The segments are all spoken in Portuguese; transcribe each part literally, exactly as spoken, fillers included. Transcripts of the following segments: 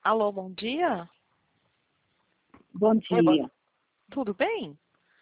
Alô, bom dia? Bom Oi, bom... dia. Tudo bem?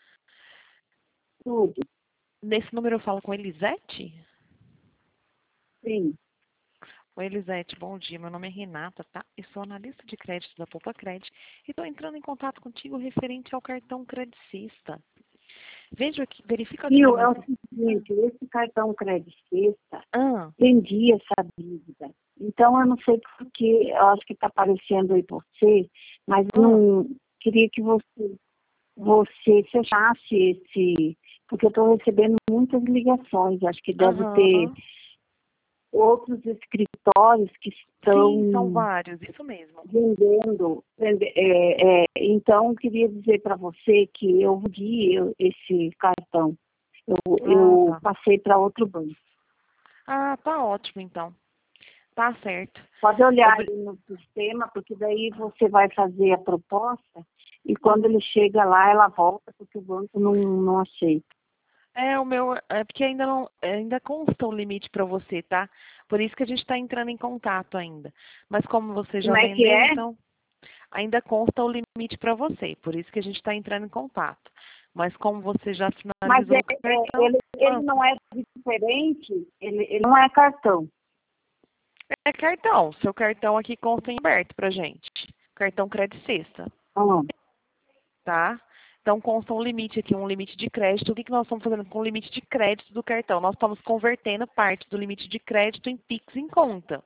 Tudo? Nesse número eu falo com Elisete? Sim. Oi, Elisete, bom dia. Meu nome é Renata, tá? Eu sou analista de crédito da Poupa Crédito e estou entrando em contato contigo referente ao cartão Credicista. Vejo aqui, verifico aqui no Viu, meu... é o seguinte, esse cartão Crédito Sexta Ah, vendia essa dívida. Então, eu não sei porque, eu acho que está aparecendo aí por você, mas ah, não queria que você, você fechasse esse, porque eu estou recebendo muitas ligações, acho que deve ter aham. outros escritórios que Sim, são estão vários, isso mesmo. vendendo. vende- é, é, então, eu queria dizer para você que eu vendi eu- esse cartão. Eu, Ah, eu tá. passei para outro banco. Ah, tá ótimo então. Tá certo. Pode olhar Obri... aí no sistema, porque daí você vai fazer a proposta e quando Uhum. ele chega lá, ela volta, porque o banco não, não aceita. É, o meu, é porque ainda não, ainda consta o limite para você, tá? Por isso que a gente está entrando em contato ainda. Mas como você já Como é que vendeu, é? então ainda consta o limite para você. Por isso que a gente está entrando em contato. Mas como você já Mas é, finalizou o é, cartão, ele, ele ah, não é diferente, ele, ele não é cartão. é cartão. Seu cartão aqui consta em aberto pra gente. Cartão Crédito Sexta, Ah, tá? Então consta um limite aqui, um limite de crédito. O que, que nós estamos fazendo com o limite de crédito do cartão? Nós estamos convertendo parte do limite de crédito em Pix em conta.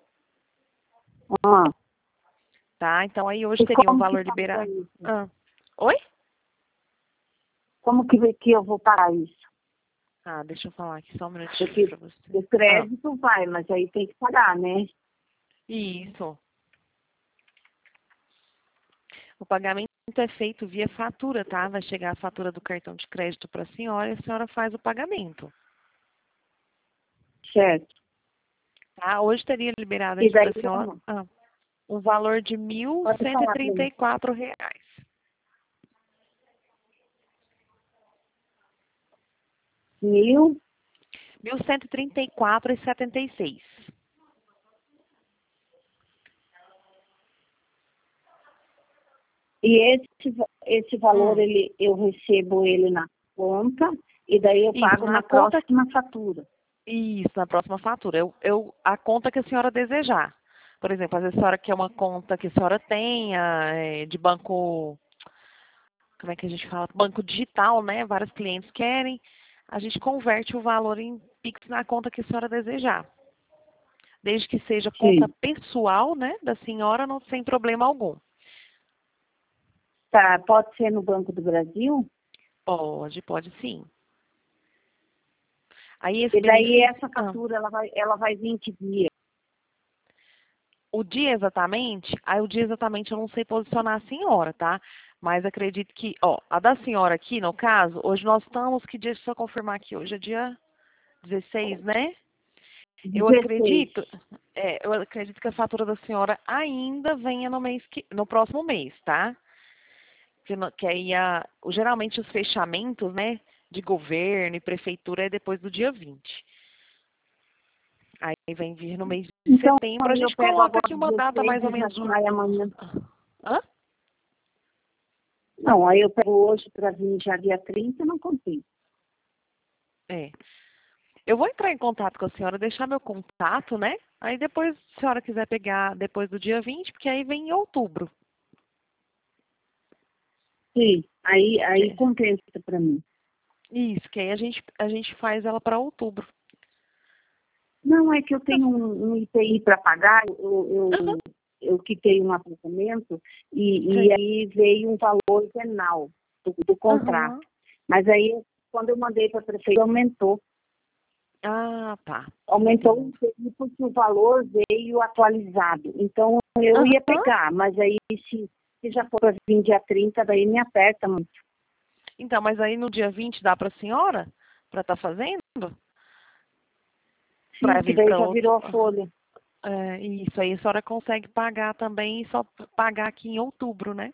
ah. Tá? Então aí hoje E teria um como que valor paga liberado. isso? Ah. Oi? Como que, que eu vou pagar isso? Ah, deixa eu falar aqui só um minutinho Porque para você. o Ah, crédito vai, mas aí tem que pagar, né? isso. O pagamento é feito via fatura, tá? Vai chegar a fatura do cartão de crédito para a senhora e a senhora faz o pagamento. Certo. Tá? Hoje teria liberado E aqui para daí a senhora como? ah, um valor de mil Pode cento e falar para trinta mim. e quatro reais. Mil. Mil cento e trinta e quatro e setenta e seis. E esse, esse valor Hum. ele, eu recebo ele na conta e daí eu Isso, pago na na conta. próxima fatura. Isso, na próxima fatura. Eu, eu, a conta que a senhora desejar. Por exemplo, às vezes a senhora quer uma conta que a senhora tenha, é, de banco, como é que a gente fala? Banco digital, né? Vários clientes querem. A gente converte o valor em Pix na conta que a senhora desejar. Desde que seja conta Sim. pessoal, né? Da senhora, não sem problema algum. Tá, pode ser no Banco do Brasil? Pode, pode sim. Aí esse E daí benefício. essa Ah, fatura ela vai, ela vai vir que dia? o dia exatamente, aí o dia exatamente eu não sei posicionar a senhora, tá? Mas acredito que, ó, a da senhora aqui, no caso, hoje nós estamos, que dia, deixa eu confirmar aqui, hoje é dia dezesseis, né? Eu dezesseis. acredito, é, eu acredito que a fatura da senhora ainda venha no mês que, no próximo mês, tá? Que, no- que aí a, o- geralmente os fechamentos, né, de governo e prefeitura é depois do dia vinte. Aí vem vir no mês de Então setembro, a aí eu gente pego coloca agora aqui uma data dezesseis mais ou e já menos de um... sai amanhã. Hã? Não, aí eu pego hoje para vir já dia trinta, não consigo. É. Eu vou entrar em contato com a senhora, deixar meu contato, né? Aí depois, se a senhora quiser pegar depois do dia vinte, porque aí vem em outubro. Sim, aí, aí É. compensa para mim. Isso, que aí a gente, a gente faz ela para outubro. Não, é que eu tenho um, um I P I para pagar, eu, Aham, eu, eu quitei um apartamento e, e sei. aí veio um valor venal do, do contrato. Aham. Mas aí, quando eu mandei para a prefeitura, aumentou. Ah, tá. Aumentou o Entendo. I P I porque o valor veio atualizado. Então, eu ia Aham. pegar, mas aí, se, se já for para vir dia trinta, daí me aperta muito. Então, mas aí no dia vinte dá para a senhora? Para estar fazendo? Sim, Para porque vir daí para já outro. virou a folha. É, isso aí a senhora consegue pagar também e só pagar aqui em outubro, né?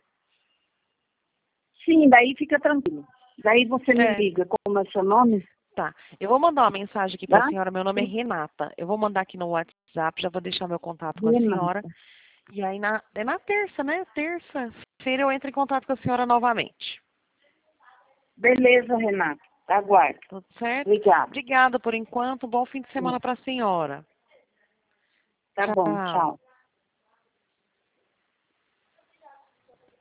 Sim, daí fica tranquilo. Daí você me É. liga, como é seu nome? Tá. Eu vou mandar uma mensagem aqui para a Tá? senhora. Meu nome é Renata. Eu vou mandar aqui no WhatsApp, já vou deixar meu contato com a senhora. Renata. E aí na, é na terça, né? Terça-feira eu entro em contato com a senhora novamente. Beleza, Renata. Aguardo. Tudo certo? Obrigada. Obrigada por enquanto. Bom fim de semana para a senhora. Tá bom, tchau.